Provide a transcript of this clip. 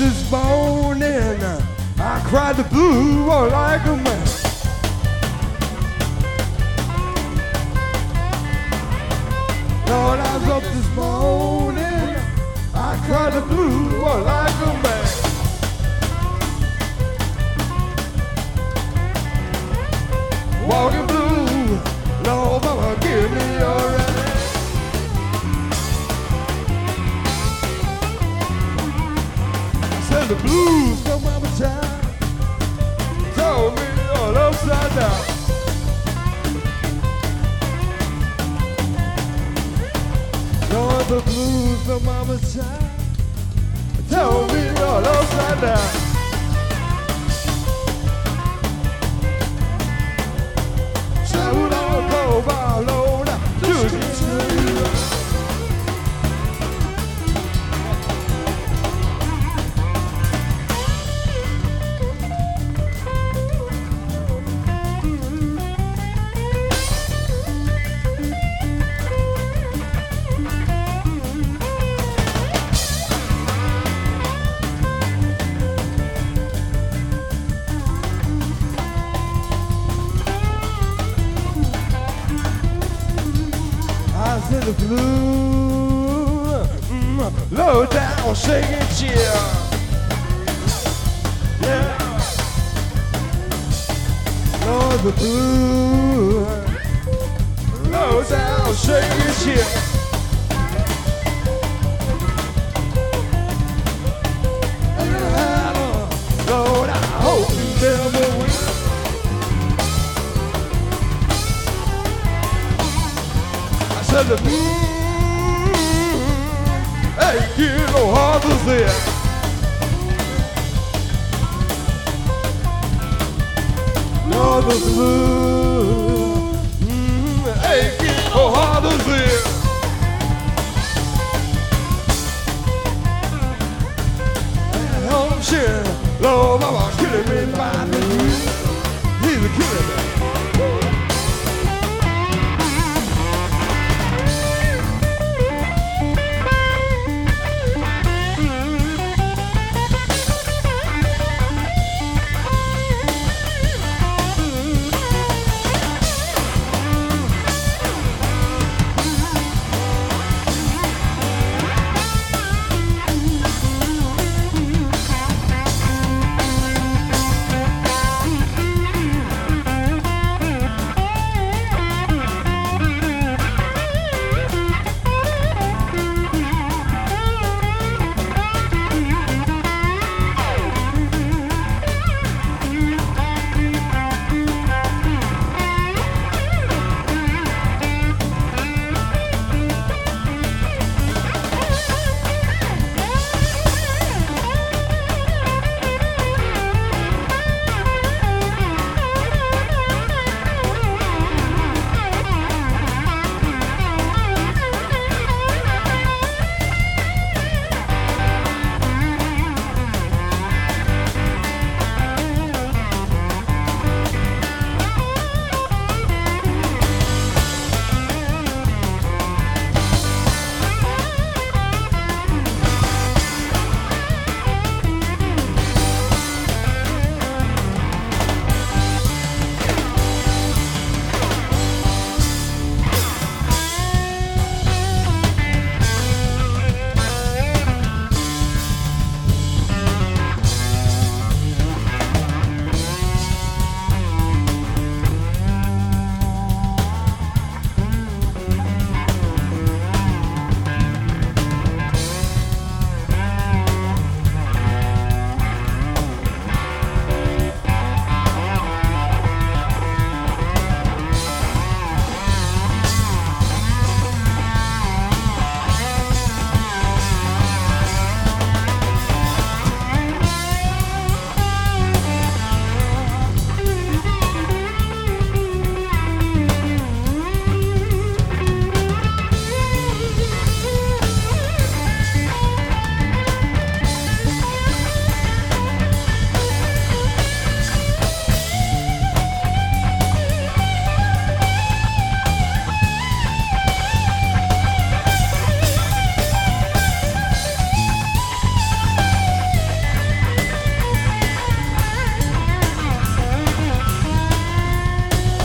this morning, I cried the blues like a man. Lord, I was up this morning, I cried the blues like a man. Walking blue, Lord, mama, give me your hand. Said the blues from mama time told me all upside down. Lord, the blues from mama time told me all upside down. Shout out, go by, Lord, do it. In the blue, low down, shaking cheer. Yeah, Lord, the blue, low down, shaking cheer. Lord, I hope you never will. Said the hey, you know how to say it. Lord, the blue, hey, you know how to say it. And I'm sure, Lord, mama killing me by.